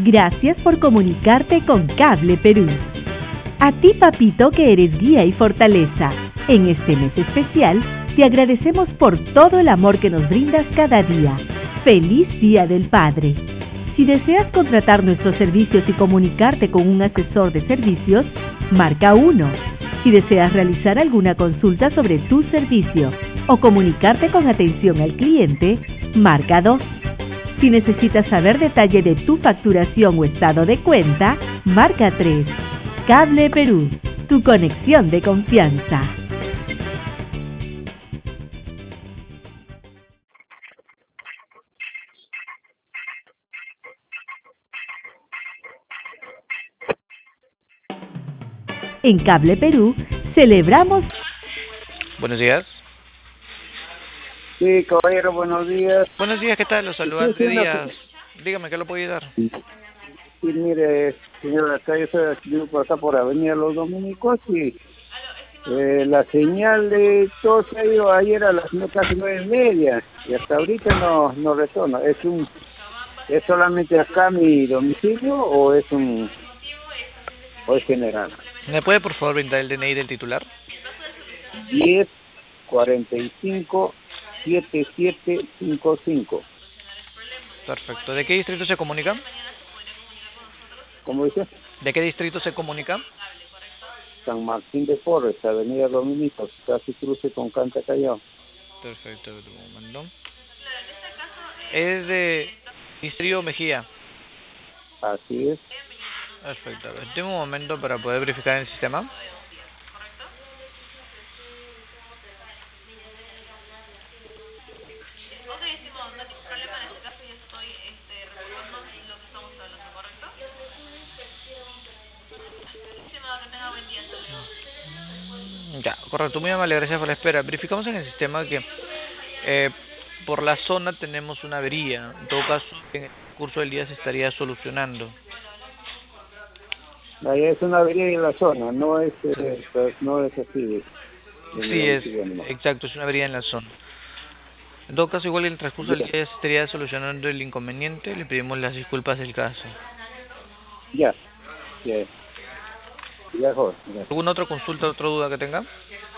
Gracias por comunicarte con Cable Perú. A ti, papito, que eres guía y fortaleza. En este mes especial, te agradecemos por todo el amor que nos brindas cada día. ¡Feliz Día del Padre! Si deseas contratar nuestros servicios y comunicarte con un asesor de servicios, marca 1. Si deseas realizar alguna consulta sobre tu servicio o comunicarte con atención al cliente, marca 2. Si necesitas saber detalle de tu facturación o estado de cuenta, marca 3. Cable Perú, tu conexión de confianza. En Cable Perú celebramos... Buenos días. Sí, caballero, buenos días. Buenos días, ¿qué tal? Los saluda Sí, André Díaz. Dígame, ¿qué lo puedo ayudar? Sí, mire, señor, acá yo estoy por acá por Avenida Los Dominicos y la señal de todo se ha ido ayer a las casi 9:30 y hasta ahorita no retorna. ¿Es solamente acá mi domicilio o es general? ¿Me puede, por favor, brindar el DNI del titular? 10-45-7755. Perfecto. ¿De qué distrito se comunica? ¿Cómo dice? ¿De qué distrito se comunica? San Martín de Porres, Avenida Dominicos, casi cruce con Canta Callao. Perfecto, un momento. Es de Distrito Mejía. Así es. Perfecto. A ver, tengo un momento para poder verificar en el sistema. Ya, correcto, muy amable, gracias por la espera. Verificamos en el sistema que por la zona tenemos una avería. En todo caso, en el curso del día se estaría solucionando. Ahí es una avería en la zona, no es así. Sí, es exacto, es una avería en la zona. En todo caso, igual en el transcurso del día se estaría solucionando el inconveniente. Le pedimos las disculpas del caso. Ya, joder. ¿Alguna otra consulta, otra duda que tenga?